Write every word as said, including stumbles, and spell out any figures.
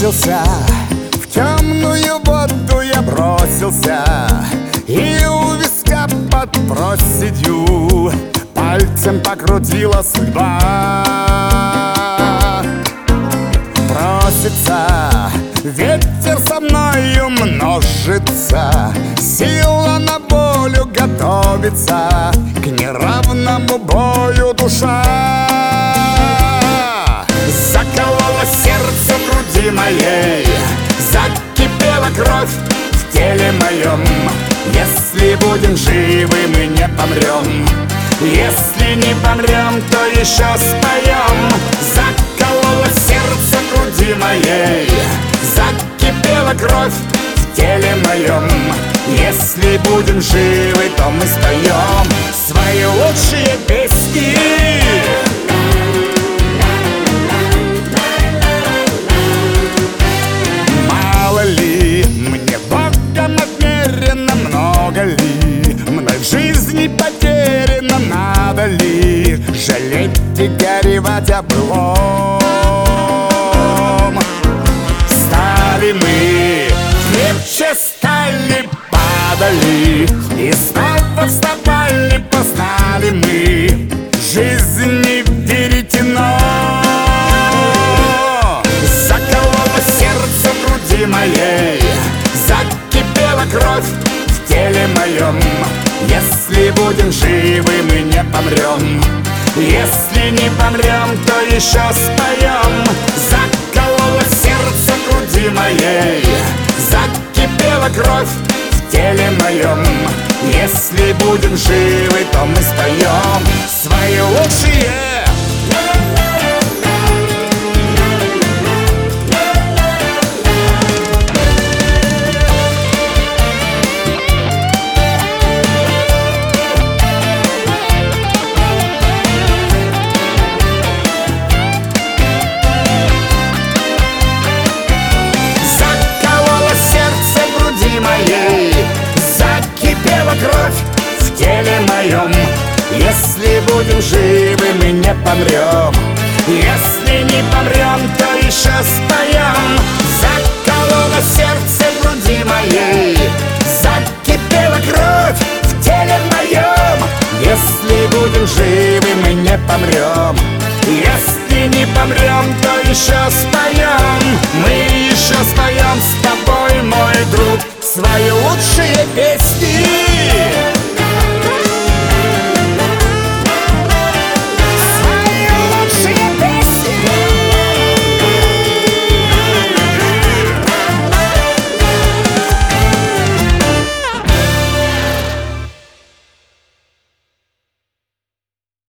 бросился, в темную воду я бросился, и у виска под проседью пальцем покрутила судьба. Просится, ветер со мною множится, сила на волю готовится, к неравному бою душа. Заколола сердце в груди моей, закипела кровь в теле моем. Если будем живы, мы не помрем, если не помрем, то еще споем. Заколола сердце в груди моей, закипела кровь в теле моем. Если будем живы, то мы споем свои лучшие песни. Мало ли мне Богом отмерено, много ли мной в жизни потеряно, надо ли жалеть и горевать о былом. Стали мы крепче, стали, падали и снова вставали, познали мы жизни веретено. Заколола сердце в груди моей, закипела кровь в теле моем. Если будем живы, мы не помрем, если не помрем, то еще споем. Заколола сердце в груди моей, закипела кровь в теле моем. Если будем живы, то мы споем свои лучшие. Кровь в теле моем. Если будем живы, мы не помрем, если не помрем, то еще споем. Заколола сердце в груди моей, закипела кровь в теле моем. Если будем живы, мы не помрем, если не помрем, то еще споем. Мы еще споем с тобой, мой друг, свои лучшие песни.